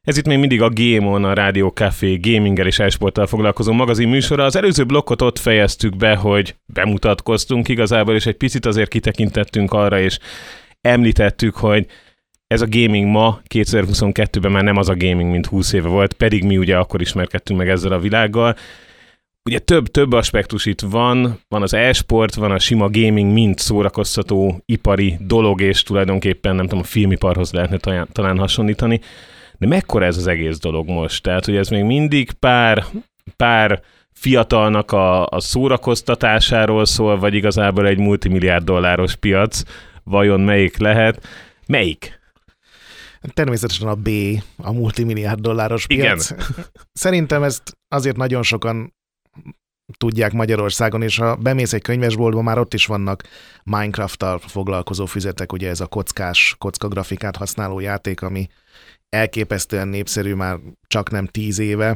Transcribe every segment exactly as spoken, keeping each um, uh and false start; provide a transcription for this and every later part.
Ez itt még mindig a Game On, a Rádió Café gaminggel és e-sporttal foglalkozó magazin műsora. Az előző blokkot ott fejeztük be, hogy bemutatkoztunk igazából, és egy picit azért kitekintettünk arra, és említettük, hogy ez a gaming ma, kétezer-huszonkettőben már nem az a gaming, mint húsz éve volt, pedig mi ugye akkor ismerkedtünk meg ezzel a világgal. Ugye több, több aspektus itt van, van az e-sport, van a sima gaming, mint szórakoztató ipari dolog, és tulajdonképpen nem tudom, a filmiparhoz lehetne talán, talán hasonlítani. De mekkora ez az egész dolog most? Tehát, hogy ez még mindig pár, pár fiatalnak a, a szórakoztatásáról szól, vagy igazából egy multimilliárd dolláros piac, vajon melyik lehet? Melyik? Természetesen a B, a multimilliárd dolláros piac. Igen. Szerintem ezt azért nagyon sokan tudják Magyarországon, és ha bemész egy könyvesboltba, már ott is vannak Minecraft-tal foglalkozó füzetek, ugye ez a kockás, kockagrafikát használó játék, ami elképesztően népszerű már csak nem tíz éve.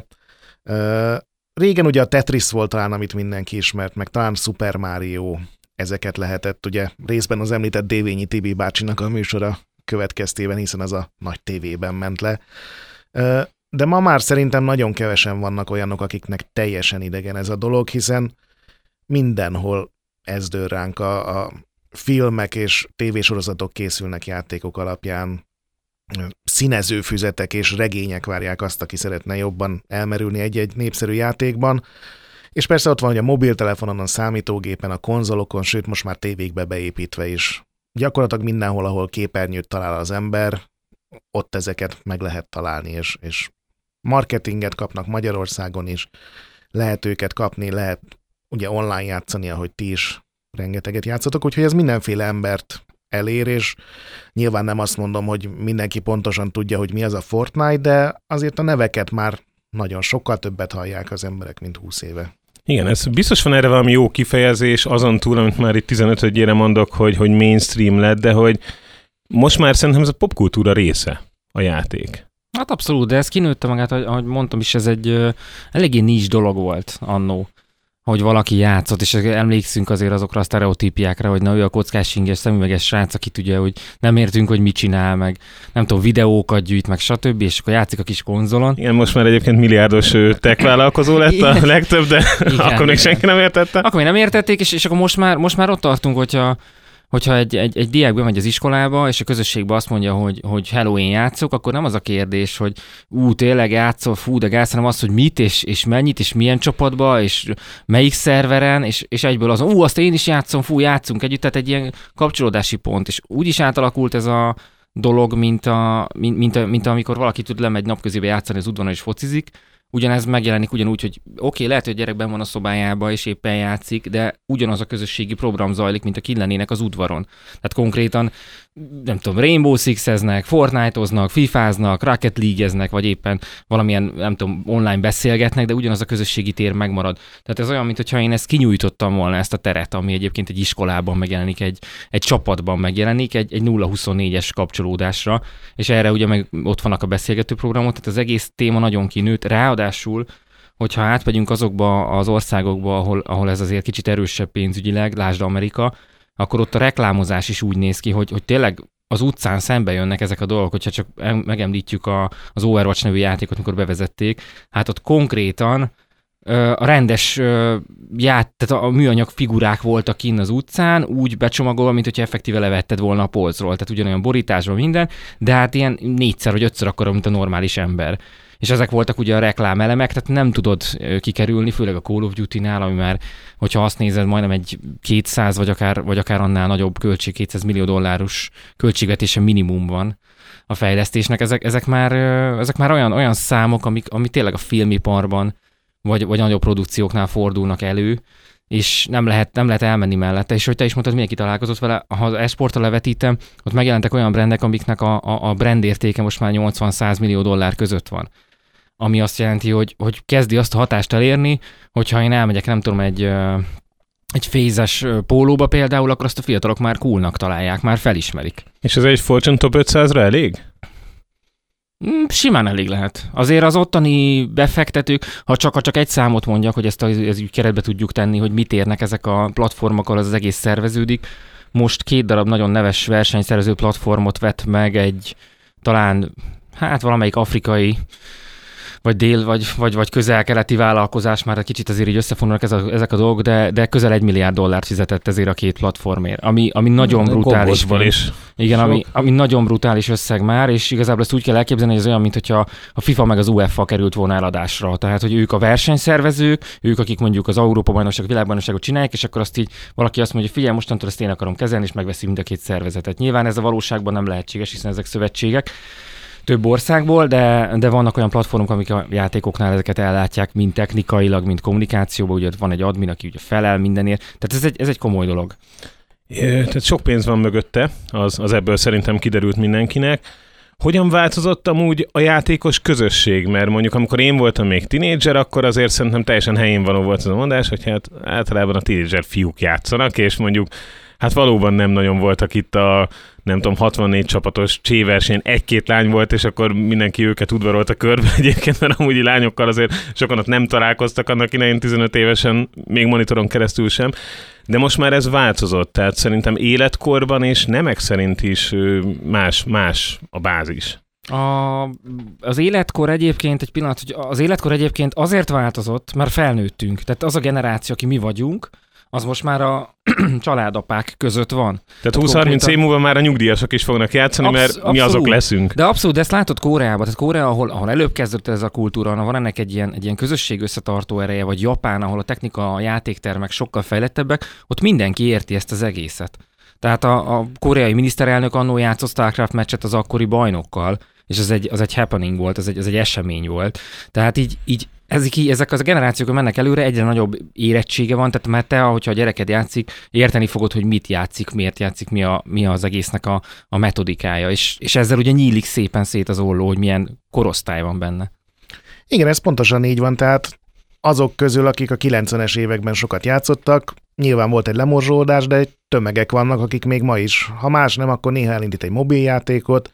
Régen ugye a Tetris volt talán, amit mindenki ismert, meg talán Super Mario, ezeket lehetett, ugye részben az említett Dévényi Tibi bácsinak a műsora következtében, hiszen az a nagy tévében ment le. De ma már szerintem nagyon kevesen vannak olyanok, akiknek teljesen idegen ez a dolog, hiszen mindenhol ez dől ránk, a, a filmek és tévésorozatok készülnek játékok alapján, színezőfüzetek és regények várják azt, aki szeretne jobban elmerülni egy-egy népszerű játékban. És persze ott van, hogy a mobiltelefonon, a számítógépen, a konzolokon, sőt most már tévékbe beépítve is. Gyakorlatilag mindenhol, ahol képernyőt talál az ember, ott ezeket meg lehet találni, és, és marketinget kapnak Magyarországon is, lehet őket kapni, lehet ugye online játszani, ahogy ti is rengeteget játszotok, úgyhogy ez mindenféle embert elér, és nyilván nem azt mondom, hogy mindenki pontosan tudja, hogy mi az a Fortnite, de azért a neveket már nagyon sokkal többet hallják az emberek, mint húsz éve. Igen, ez biztos van erre valami jó kifejezés, azon túl, amit már itt tizenötödjére mondok, hogy, hogy mainstream lett, de hogy most már szerintem ez a popkultúra része, a játék. Hát abszolút, de ez kinőtte magát, ahogy mondtam is, ez egy uh, eléggé nincs dolog volt annó, hogy valaki játszott, és emlékszünk azért azokra a sztereotípiákra, hogy na ő a kockás inges, szemüveges srác, akit ugye, hogy nem értünk, hogy mit csinál, meg nem tudom, videókat gyűjt, meg stb., és akkor játszik a kis konzolon. Igen, most már egyébként milliárdos tech vállalkozó lett a legtöbb, de igen, akkor még senki nem értette. Akkor még nem értették, és, és akkor most már, most már ott tartunk, hogyha hogyha egy, egy, egy diák bemegy az iskolába, és a közösségbe azt mondja, hogy, hogy hello, én játszok, akkor nem az a kérdés, hogy ú, tényleg játszol, fú, de gáz, hanem az, hogy mit, és, és mennyit, és milyen csapatba, és melyik szerveren, és, és egyből az, ú, azt én is játszom, fú, játszunk együtt, tehát egy ilyen kapcsolódási pont, és úgy is átalakult ez a dolog, mint, a, mint, mint, a, mint amikor valaki tud lemegy napközébe játszani az udvaron, és focizik. Ugyanez megjelenik ugyanúgy, hogy oké, okay, lehet, hogy a gyerek benn van a szobájába, és éppen játszik, de ugyanaz a közösségi program zajlik, mint a kint lennének az udvaron. Tehát konkrétan, nem tudom, Rainbow Six-eznek, Fortnite-oznak, fifáznak, Rocket League-eznek, vagy éppen valamilyen, nem tudom, online beszélgetnek, de ugyanaz a közösségi tér megmarad. Tehát ez olyan, mintha én ezt kinyújtottam volna, ezt a teret, ami egyébként egy iskolában megjelenik, egy, egy csapatban megjelenik, egy, egy nulla huszonnégyes kapcsolódásra, és erre ugye meg ott vannak a beszélgető programok, tehát az egész téma nagyon kinőtt. Ráadásul, hogyha átmegyünk azokba az országokba, ahol, ahol ez azért kicsit erősebb pénzügyileg, lásd Amerika, akkor ott a reklámozás is úgy néz ki, hogy, hogy tényleg az utcán szembe jönnek ezek a dolgok, hogyha csak megemlítjük a, az Overwatch nevű játékot, mikor bevezették, hát ott konkrétan a rendes ját, tehát a műanyag figurák voltak kinn az utcán, úgy becsomagolva, mint hogyha effektíve levetted volna a polcról, tehát ugyanolyan borításban minden, de hát ilyen négyszer vagy ötször akkora, mint a normális ember. És ezek voltak ugye a reklámelemek, tehát nem tudod kikerülni, főleg a Call of Duty-nál, ami már, hogyha azt nézed, majdnem egy kétszáz vagy akár, vagy akár annál nagyobb költség, kétszáz millió dolláros költségvetése minimum van a fejlesztésnek. Ezek, ezek már, ezek már olyan, olyan számok, amik, amik tényleg a filmiparban vagy, vagy nagyobb produkcióknál fordulnak elő, és nem lehet, nem lehet elmenni mellette. És hogy te is mondtad, mindenki találkozott vele, ha az e-sportra levetítem, ott megjelentek olyan brandek, amiknek a, a, a brand értéke most már nyolcvan-száz millió dollár között van. Ami azt jelenti, hogy, hogy kezdi azt a hatást elérni, hogyha én elmegyek, nem tudom, egy, egy fézes pólóba például, akkor azt a fiatalok már coolnak találják, már felismerik. És ez egy Fortune Top ötszázra elég? Simán elég lehet. Azért az ottani befektetők, ha csak, ha csak egy számot mondjak, hogy ezt az ügy keretbe tudjuk tenni, hogy mit érnek ezek a platformok, ahol az egész szerveződik. Most két darab nagyon neves versenyszervező platformot vett meg egy talán hát valamelyik afrikai, vagy dél, vagy, vagy, vagy közel-keleti vállalkozás, már egy kicsit azért így összefonulnak ez a, ezek a dolgok, de, de közel egy milliárd dollárt fizetett ezért a két platformért, ami, ami nagyon hmm, brutális. Is. Igen, ami, ami nagyon brutális összeg már, és igazából ezt úgy kell elképzelni, hogy ez olyan, mintha a FIFA meg az UEFA került volna eladásra. Tehát, hogy ők a versenyszervezők, ők, akik mondjuk az Európa-bajnokság, a világbajnokságot csinálják, és akkor azt így valaki azt mondja, hogy figyelj, mostantól ezt én akarom kezelni, és megveszi mind a két szervezetet. Nyilván ez a valóságban nem lehetséges, hiszen ezek szövetségek több országból, de, de vannak olyan platformok, amik a játékoknál ezeket ellátják, mind technikailag, mind kommunikációban, ugye van egy admin, aki ugye felel mindenért, tehát ez egy, ez egy komoly dolog. É, tehát sok pénz van mögötte, az, az ebből szerintem kiderült mindenkinek. Hogyan változott amúgy a játékos közösség? Mert mondjuk amikor én voltam még tinédzser, akkor azért szerintem teljesen helyén való volt az a mondás, hogy hát általában a tinédzser fiúk játszanak, és mondjuk hát valóban nem nagyon voltak itt a, nem tudom, hatvannégy csapatos cséversenyen, egy-két lány volt, és akkor mindenki őket udvarolta körbe egyébként, mert amúgy lányokkal azért sokan ott nem találkoztak annak idején tizenöt évesen, még monitoron keresztül sem, de most már ez változott, tehát szerintem életkorban és nemek szerint is más, más a bázis. A, az életkor egyébként, egy pillanat, hogy az életkor egyébként azért változott, mert felnőttünk, tehát az a generáció, aki mi vagyunk, az most már a családapák között van. Tehát húsz-harminc év múlva már a nyugdíjasok is fognak játszani, absz- mert abszolút. Mi azok leszünk. De abszolút, de ezt látod Koreában. Tehát Korea, ahol, ahol előbb kezdődött ez a kultúra, ahol van ennek egy ilyen, egy ilyen közösség összetartó ereje, vagy Japán, ahol a technika, a játéktermek sokkal fejlettebbek, ott mindenki érti ezt az egészet. Tehát a, a koreai miniszterelnök annó játszott StarCraft meccset az akkori bajnokkal, és ez egy, az egy happening volt, ez egy, ez egy esemény volt. Tehát így, így ezek, ezek az a generációk mennek előre, egyre nagyobb érettsége van, tehát már te, hogyha a gyereked játszik, érteni fogod, hogy mit játszik, miért játszik, mi, a, mi az egésznek a, a metodikája, és, és ezzel ugye nyílik szépen szét az olló, hogy milyen korosztály van benne. Igen, ez pontosan így van, tehát azok közül, akik a kilencvenes években sokat játszottak, nyilván volt egy lemorzsolódás, de tömegek vannak, akik még ma is, ha más nem, akkor néha elindít egy mobiljátékot,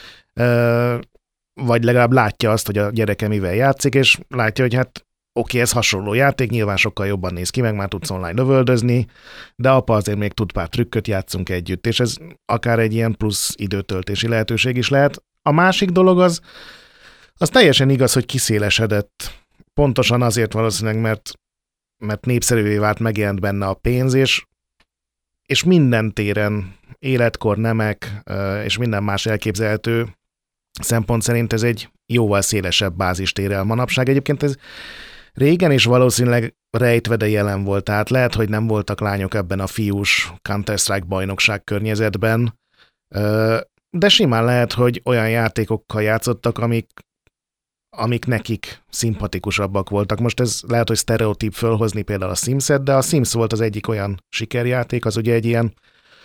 vagy legalább látja azt, hogy a gyereke mivel játszik, és látja, hogy hát oké, ez hasonló játék, nyilván sokkal jobban néz ki, meg már tudsz online lövöldözni, de apa azért még tud pár trükköt, játszunk együtt, és ez akár egy ilyen plusz időtöltési lehetőség is lehet. A másik dolog az, az teljesen igaz, hogy kiszélesedett, pontosan azért valószínűleg, mert, mert népszerűvé vált, megjelent benne a pénz, és, és minden téren, életkor, nemek, és minden más elképzelhető szempont szerint ez egy jóval szélesebb bázist ér el manapság. Egyébként ez régen is valószínűleg rejtve, de jelen volt. Tehát lehet, hogy nem voltak lányok ebben a fiús Counter-Strike bajnokság környezetben, de simán lehet, hogy olyan játékokkal játszottak, amik, amik nekik szimpatikusabbak voltak. Most ez lehet, hogy sztereotíp fölhozni például a Sims-et, de a Sims volt az egyik olyan sikerjáték, az ugye egy ilyen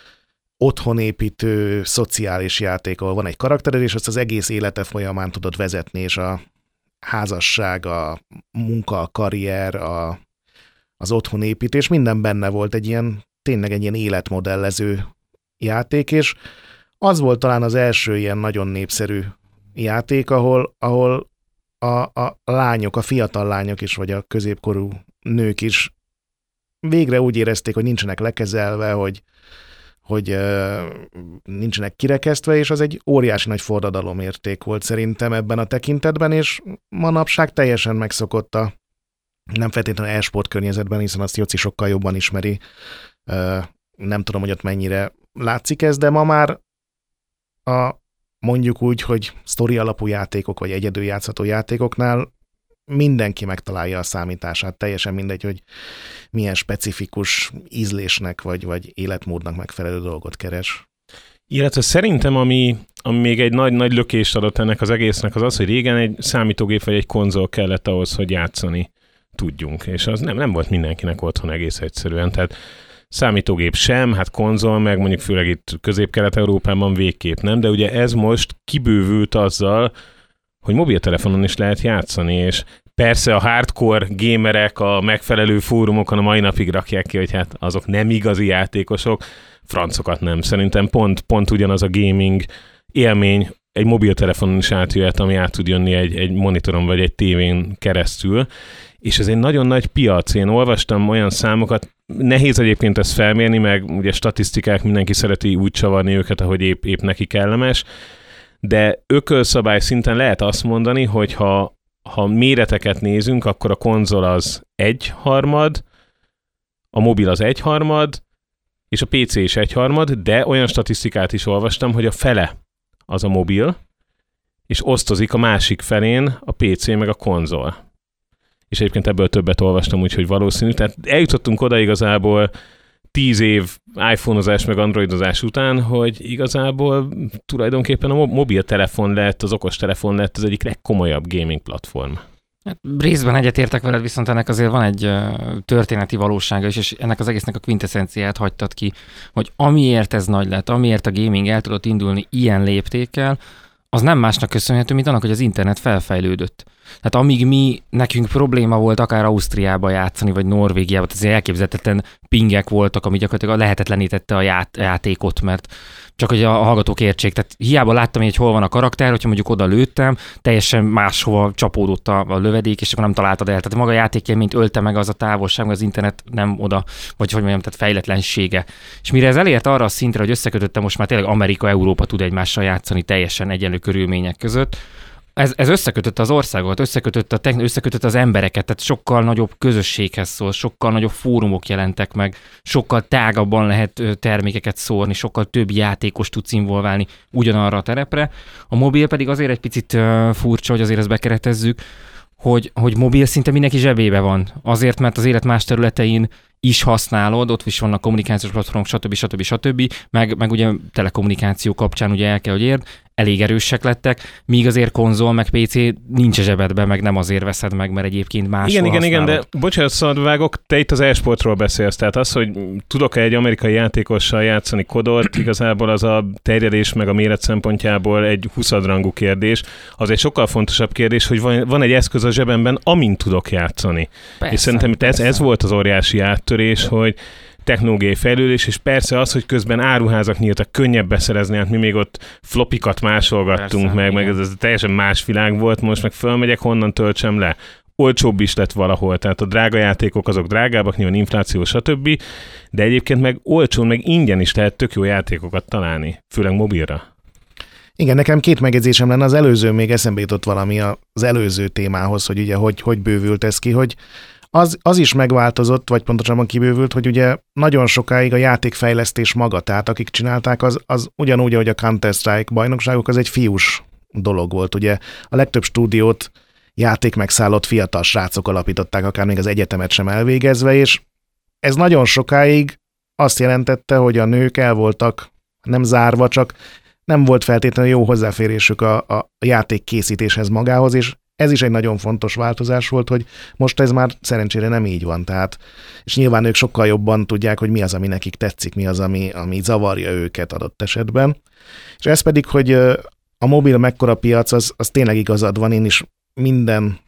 otthonépítő, szociális játék, ahol van egy karaktered, és azt az egész élete folyamán tudod vezetni, és a házasság, a munka, a karrier, a, az otthonépítés, minden benne volt, egy ilyen, tényleg egy ilyen életmodellező játék, és az volt talán az első ilyen nagyon népszerű játék, ahol, ahol a, a lányok, a fiatal lányok is, vagy a középkorú nők is végre úgy érezték, hogy nincsenek lekezelve, hogy hogy uh, nincsenek kirekesztve, és az egy óriási nagy forradalomérték volt szerintem ebben a tekintetben, és manapság teljesen megszokott a nem feltétlenül e-sport környezetben, hiszen azt Joci sokkal jobban ismeri. Uh, nem tudom, hogy ott mennyire látszik ez, de ma már a mondjuk úgy, hogy sztori alapú játékok, vagy egyedül játszható játékoknál mindenki megtalálja a számítását, teljesen mindegy, hogy milyen specifikus ízlésnek vagy, vagy életmódnak megfelelő dolgot keres. Illetve szerintem, ami, ami még egy nagy-nagy lökést adott ennek az egésznek, az az, hogy régen egy számítógép vagy egy konzol kellett ahhoz, hogy játszani tudjunk, és az nem, nem volt mindenkinek otthon egész egyszerűen, tehát számítógép sem, hát konzol, meg mondjuk főleg itt Közép-Kelet-Európában végképp nem, de ugye ez most kibővült azzal, hogy mobiltelefonon is lehet játszani, és persze a hardcore gamerek a megfelelő fórumokon a mai napig rakják ki, hogy hát azok nem igazi játékosok, francokat nem. Szerintem pont, pont ugyanaz a gaming élmény egy mobiltelefonon is átjöhet, ami át tud jönni egy, egy monitoron vagy egy tévén keresztül, és ez egy nagyon nagy piac. Én olvastam olyan számokat, nehéz egyébként ezt felmérni, meg ugye statisztikák, mindenki szereti úgy csavarni őket, ahogy épp, épp neki kellemes, de ökölszabály szinten lehet azt mondani, hogy ha, ha méreteket nézünk, akkor a konzol az egyharmad, a mobil az egyharmad, és a pé cé is egyharmad, de olyan statisztikát is olvastam, hogy a fele az a mobil, és osztozik a másik felén a pé cé meg a konzol. És egyébként ebből többet olvastam, úgyhogy valószínű. Tehát eljutottunk oda igazából tíz év iPhone-ozás meg androidozás után, hogy igazából tulajdonképpen a mobiltelefon lett, az okostelefon lett az egyik legkomolyabb gaming platform. Hát részben egyetértek veled, viszont ennek azért van egy történeti valósága is, és ennek az egésznek a quintessenciát hagytad ki, hogy amiért ez nagy lett, amiért a gaming el tudott indulni ilyen léptékkel, az nem másnak köszönhető, mint annak, hogy az internet felfejlődött. Tehát amíg mi, nekünk probléma volt akár Ausztriába játszani, vagy Norvégiába, azért elképzelhetetlen pingek voltak, ami gyakorlatilag lehetetlenítette a ját, játékot, mert csak hogy a hallgatók értsék. Tehát hiába láttam, hogy hol van a karakter, hogyha mondjuk oda lőttem, teljesen máshova csapódott a, a lövedék, és akkor nem találtad el. Tehát maga a játékélményt ölte meg az a távolság, meg az internet nem oda, vagy hogy mondjam, tehát fejletlensége. És mire ez elért arra a szintre, hogy összekötötte most már tényleg Amerika, Európa tud egymással játszani teljesen egyenlő körülmények között, Ez, ez összekötötte az országot, összekötötte, a techn- összekötötte az embereket, tehát sokkal nagyobb közösséghez szól, sokkal nagyobb fórumok jelentek meg, sokkal tágabban lehet termékeket szórni, sokkal több játékos tudsz involválni ugyanarra a terepre. A mobil pedig azért egy picit uh, furcsa, hogy azért ezt bekeretezzük, hogy, hogy mobil szinte mindenki zsebébe van. Azért, mert az élet más területein is használod, ott is vannak kommunikációs platformok, stb. stb. stb. Meg, meg ugye telekommunikáció kapcsán ugye el kell, hogy érd, elég erősek lettek, míg azért konzol, meg pé cé nincs a zsebedben, meg nem azért veszed meg, mert egyébként máshol Igen, igen, használod. igen, de bocsánat, szabadvágok, te itt az e-sportról beszélsz, tehát az, hogy tudok-e egy amerikai játékossal játszani kodort, igazából az a terjedés meg a méret szempontjából egy huszadrangú kérdés, az egy sokkal fontosabb kérdés, hogy van, van egy eszköz a zsebemben, amint tudok játszani. Persze, és szerintem ez, ez volt az óriási áttörés, hogy technológiai fejlődés, és persze az, hogy közben áruházak nyíltak, könnyebb beszerezni, hát mi még ott flopikat másolgattunk persze, meg, igen. meg ez, ez teljesen más világ volt, most meg fölmegyek, honnan töltsem le. Olcsóbb is lett valahol, tehát a drága játékok azok drágábbak, nyilván infláció, stb. De egyébként meg olcsón, meg ingyen is lehet tök jó játékokat találni, főleg mobilra. Igen, nekem két megjegyzésem lenne, az előző még eszembe jutott valami az előző témához, hogy ugye hogy, hogy bővült ez ki, hogy Az, az is megváltozott, vagy pontosabban kibővült, hogy ugye nagyon sokáig a játékfejlesztés maga, tehát akik csinálták, az, az ugyanúgy, ahogy a Counter-Strike bajnokságok, az egy fiús dolog volt. Ugye a legtöbb stúdiót játékmegszállott fiatal srácok alapították, akár még az egyetemet sem elvégezve, és ez nagyon sokáig azt jelentette, hogy a nők el voltak nem zárva, csak nem volt feltétlenül jó hozzáférésük a, a játék készítéshez magához, és ez is egy nagyon fontos változás volt, hogy most ez már szerencsére nem így van. Tehát, és nyilván ők sokkal jobban tudják, hogy mi az, ami nekik tetszik, mi az, ami, ami zavarja őket adott esetben. És ez pedig, hogy a mobil mekkora piac, az, az tényleg igazad van, én is minden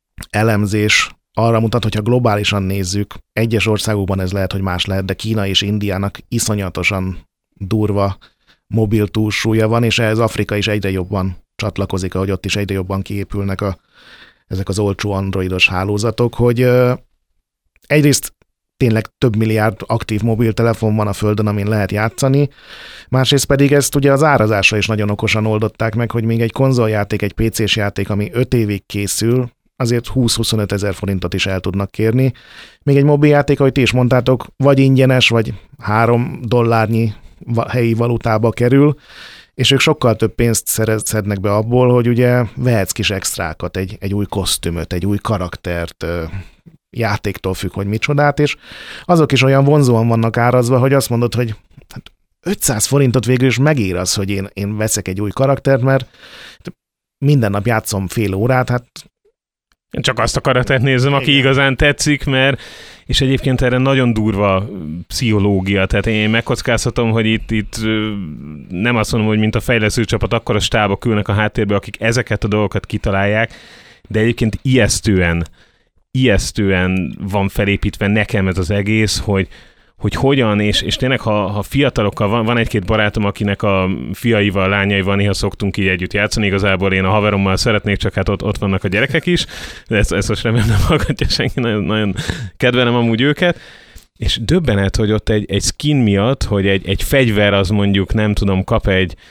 elemzés arra mutat, hogyha globálisan nézzük, egyes országokban ez lehet, hogy más lehet, de Kína és Indiának iszonyatosan durva mobil túlsúlya van, és ehhez Afrika is egyre jobban csatlakozik, ahogy ott is egyre jobban kiépülnek a, ezek az olcsó androidos hálózatok, hogy ö, egyrészt tényleg több milliárd aktív mobiltelefon van a Földön, amin lehet játszani, másrészt pedig ezt ugye az árazásra is nagyon okosan oldották meg, hogy még egy konzoljáték, egy pé cés játék, ami öt évig készül, azért húsz-huszonöt ezer forintot is el tudnak kérni. Még egy mobiljáték, ahogy ti is mondtátok, vagy ingyenes, vagy három dollárnyi helyi valutába kerül, és ők sokkal több pénzt szednek be abból, hogy ugye vehetsz kis extrákat, egy, egy új kosztümöt, egy új karaktert, játéktól függ, hogy micsodát, és azok is olyan vonzóan vannak árazva, hogy azt mondod, hogy hát ötszáz forintot végül is megér az, hogy én, én veszek egy új karaktert, mert minden nap játszom fél órát, hát csak azt a karaktert nézem, aki igen. igazán tetszik, mert és egyébként erre nagyon durva pszichológia, tehát én megkockáztatom, hogy itt, itt nem azt mondom, hogy mint a fejlesztő csapat, akkor a stábok ülnek a háttérbe, akik ezeket a dolgokat kitalálják, de egyébként ijesztően, ijesztően van felépítve nekem ez az egész, hogy hogy hogyan, és, és tényleg, ha, ha fiatalokkal van, van egy-két barátom, akinek a fiaival, lányaival néha szoktunk így együtt játszani, igazából én a haverommal szeretnék, csak hát ott, ott vannak a gyerekek is, de ezt, ezt most remélem nem hallgatja senki, nagyon, nagyon kedvelem amúgy őket, és döbbenet, hogy ott egy, egy skin miatt, hogy egy, egy fegyver az mondjuk, nem tudom, kap egy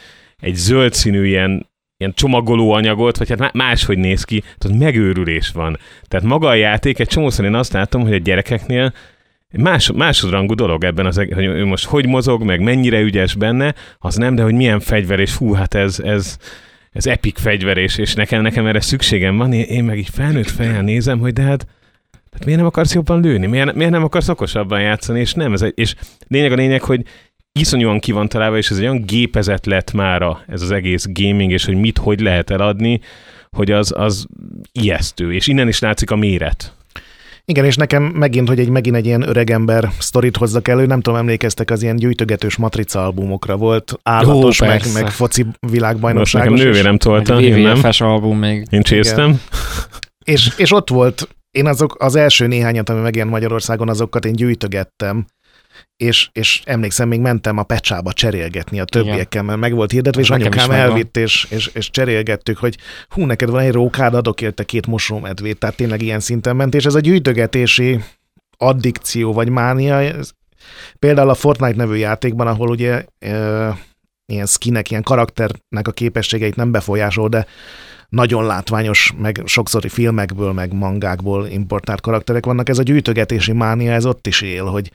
egy zöld színű ilyen, ilyen csomagoló anyagot, vagy hát máshogy néz ki, tehát megőrülés van. Tehát maga a játék, egy csomószor én azt látom, hogy a gyerekeknél Más, másodrangú dolog ebben, az, hogy ő most hogy mozog, meg mennyire ügyes benne, az nem, de hogy milyen fegyver, és hú, hát ez, ez, ez epic fegyver, és, és nekem, nekem erre szükségem van, én meg így felnőtt fejjel nézem, hogy de hát, hát miért nem akarsz jobban lőni, miért, miért nem akarsz okosabban játszani, és nem, ez egy, és lényeg a lényeg, hogy iszonyúan ki van találva, és ez egy olyan gépezet lett mára ez az egész gaming, és hogy mit, hogy lehet eladni, hogy az, az ijesztő, és innen is látszik a méret. Igen, és nekem megint, hogy egy megint egy ilyen öregember sztorit hozzak elő, nem tudom, emlékeztek, az ilyen gyűjtögetős Matrica albumokra volt, állatos, Jó, meg, meg foci világbajnokságos. Most nekem nővérem tolta, én nem. vé ef es album még. Én csésztem. És, és ott volt, én azok az első néhányat, ami megjelent Magyarországon, azokat én gyűjtögettem, és, és emlékszem, még mentem a Pecsába cserélgetni a többiekkel, mert meg volt hirdetve, és anyukám elvitt, és, és, és cserélgettük, hogy hú, neked van egy rókád, adok érte két mosómedvét, tehát tényleg ilyen szinten ment, és ez a gyűjtögetési addikció vagy mánia, ez, például a Fortnite nevű játékban, ahol ugye e, ilyen skinek, ilyen karakternek a képességeit nem befolyásol, de nagyon látványos, meg sokszori filmekből, meg mangákból importált karakterek vannak, ez a gyűjtögetési mánia, ez ott is él, hogy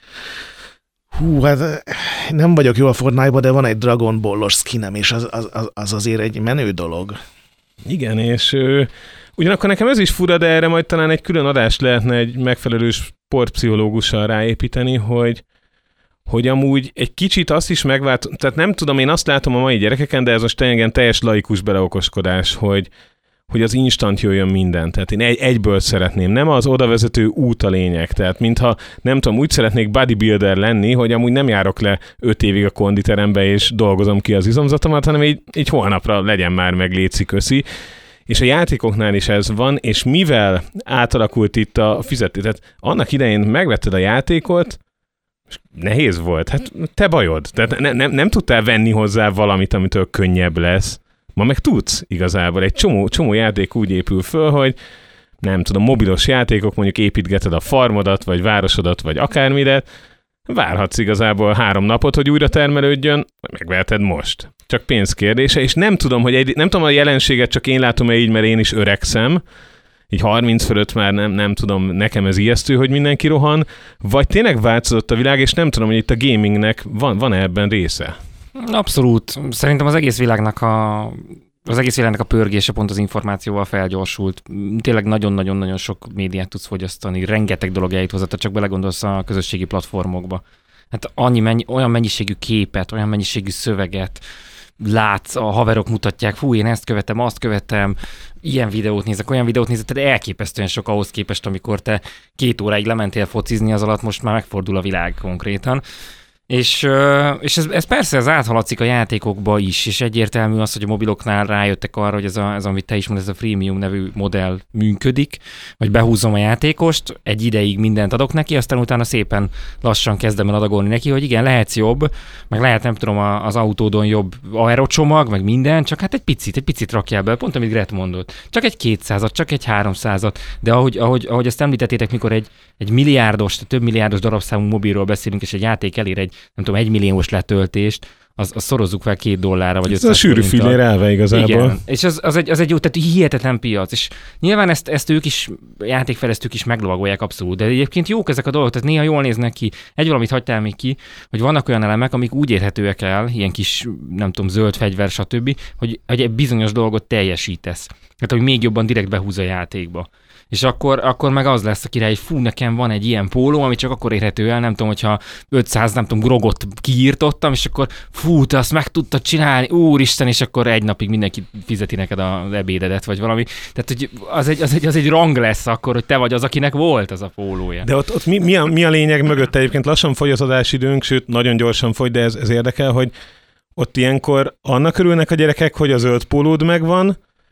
hú, hát nem vagyok jó a Fortnite-ba, de van egy Dragon Ball-os skinem, és az, az, az azért egy menő dolog. Igen, és ö, ugyanakkor nekem ez is fura, de erre majd talán egy külön adást lehetne egy megfelelő sportpszichológussal ráépíteni, hogy, hogy amúgy egy kicsit azt is megvált, tehát nem tudom, én azt látom a mai gyerekeken, de ez most tényleg teljes laikus beleokoskodás, hogy hogy az instant jöjjön minden. Tehát én egy, egyből szeretném. Nem az odavezető út a lényeg. Tehát mintha, nem tudom, úgy szeretnék bodybuilder lenni, hogy amúgy nem járok le öt évig a konditerembe, és dolgozom ki az izomzatomat, hanem így, így holnapra legyen már meg, létszik, köszi. És a játékoknál is ez van, és mivel átalakult itt a fizetés, tehát annak idején megvetted a játékot, és nehéz volt. Hát te bajod. Tehát ne, ne, nem tudtál venni hozzá valamit, amitől könnyebb lesz. Ma meg tudsz igazából. Egy csomó, csomó játék úgy épül föl, hogy nem tudom, mobilos játékok, mondjuk építgeted a farmodat, vagy városodat, vagy akármire, várhatsz igazából három napot, hogy újra termelődjön, megveheted most. Csak pénz kérdése, és nem tudom, hogy egy, nem tudom a jelenséget, csak én látom-e így, mert én is öregszem, így harminc fölött már nem, nem tudom, nekem ez ijesztő, hogy mindenki rohan, vagy tényleg változott a világ, és nem tudom, hogy itt a gamingnek van, van-e ebben része? Abszolút. Szerintem az egész világnak a, az egész világnak a pörgése pont az információval felgyorsult. Tényleg nagyon-nagyon-nagyon sok médiát tudsz fogyasztani, rengeteg dolog eljut hozzá, csak belegondolsz a közösségi platformokba. Hát annyi mennyi, olyan mennyiségű képet, olyan mennyiségű szöveget látsz, a haverok mutatják, hú, én ezt követem, azt követem, ilyen videót nézek, olyan videót nézek, tehát elképesztően sok ahhoz képest, amikor te két óráig lementél focizni, az alatt most már megfordul a világ konkrétan. És, és ez, ez persze ez áthaladszik a játékokba is, és egyértelmű az, hogy a mobiloknál rájöttek arra, hogy ez, a, ez amit te is mondasz, ez a freemium nevű modell működik, hogy behúzom a játékost, egy ideig mindent adok neki, aztán utána szépen lassan kezdem el adagolni neki, hogy igen, lehetsz jobb, meg lehet nem tudom az autódon jobb aerocsomag, meg minden, csak hát egy picit, egy picit rakjál be, pont amit Gret mondott. Csak egy kétszázat, csak egy háromszázat, de ahogy, ahogy, ahogy ezt említettétek, mikor egy, egy milliárdos, több milliárdos darabszámú mobilról beszélünk, és egy játék elér egy nem tudom, egy milliós letöltést, az, az szorozzuk fel két dollárra, vagy ötszáz Ez a sűrű fillér elve igazából. Igen, és az, az, egy, az egy jó, tehát hihetetlen piac, és nyilván ezt, ezt ők is, játékfejlesztők is meglovagolják abszolút, de egyébként jók ezek a dolgok, tehát néha jól néznek ki. Egy valamit hagytál még ki, hogy vannak olyan elemek, amik úgy érhetőek el, ilyen kis, nem tudom, zöld fegyver, stb., hogy, hogy egy bizonyos dolgot teljesítesz. Tehát, hogy még jobban direkt behúz a játékba. És akkor, akkor meg az lesz a király, hogy fú, nekem van egy ilyen póló, ami csak akkor érhető el, nem tudom, hogyha ötszáz, nem tudom, grogot kiírtottam, és akkor fú, te azt meg tudtad csinálni, úristen, és akkor egy napig mindenki fizeti neked az ebédedet, vagy valami. Tehát, hogy az egy, az egy, az egy rang lesz akkor, hogy te vagy az, akinek volt az a pólója. De ott, ott mi, mi, a, mi a lényeg mögött? Egyébként lassan fogy az adásidőnk, sőt, nagyon gyorsan fogy, de ez, ez érdekel, hogy ott ilyenkor annak örülnek a gyerekek, hogy a zöld pólód megvan,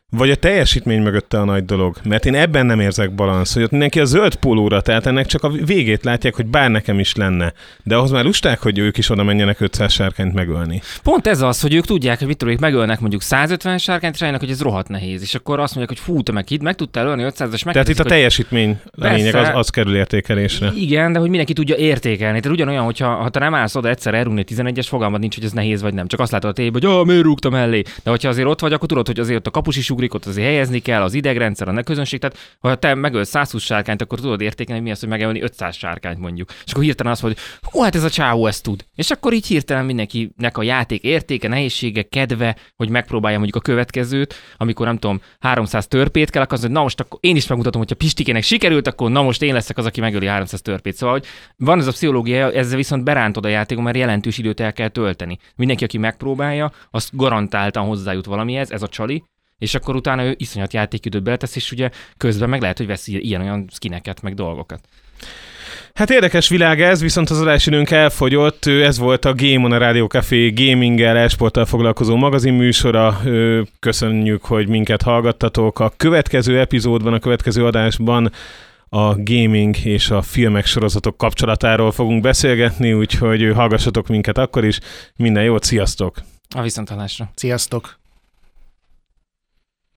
Vagy a teljesítmény mögötte a nagy dolog? Mert én ebben nem érzek balansz, hogy ott mindenki a zöld pólóra, tehát ennek csak a végét látják, hogy bár nekem is lenne. De ahhoz már lusták, hogy ők is oda menjenek ötszáz sárkányt megölni. Pont ez az, hogy ők tudják, hogy mit tudom, megölnek mondjuk százötven sárkányt, és rájönnek, hogy ez rohadt nehéz. És akkor azt mondják, hogy fú, te meg, meg tudtál ölni ötszázas, meg. Tehát itt a teljesítmény a lényeg, az, az kerül értékelésre. Igen, de hogy mindenki tudja értékelni. Tehát ugyanolyan, hogyha ha te nem állsz oda egyszer elrúgni tizenegyes, fogalmad nincs, hogy ez nehéz vagy nem. Csak azt látod a tévében, hogy ah, miért rúgtam elé. De hogyha azért ott vagy, akkor tudod, hogy azért ott a kapus is ugrik, ott azért helyezni kell, az idegrendszer, a közönség. Tehát ha te megölsz százhúsz sárkányt, akkor tudod értékelni, mi az, hogy megölni ötszáz sárkányt mondjuk. És akkor hirtelen azt mondod, hogy hú, hát ez a csávó ezt tud. És akkor így hirtelen mindenkinek a játék értéke, nehézsége, kedve, hogy megpróbálja mondjuk a következőt, amikor nem tudom, háromszáz törpét kell, akkor az, hogy na most akkor én is megmutatom, hogyha Pistikének sikerült, akkor na most én leszek az, aki megöli háromszáz törpét. Szóval, hogy van ez a pszichológia, ezzel viszont berántod a játékon, mert jelentős időt el kell tölteni. Mindenki, aki megpróbálja, azt garantáltan hozzájut valamihez, ez a csali, és akkor utána ő iszonyat játékidőt beletesz, és ugye közben meg lehet, hogy vesz ilyen-olyan skineket, meg dolgokat. Hát érdekes világ ez, viszont az adásidőnk elfogyott. Ez volt a Game on a Rádió Café gaminggel, e-sporttal foglalkozó magazinműsora. Köszönjük, hogy minket hallgattatok. A következő epizódban, a következő adásban a gaming és a filmek, sorozatok kapcsolatáról fogunk beszélgetni, úgyhogy hallgassatok minket akkor is. Minden jót, sziasztok! A viszonthallásra. Sziasztok!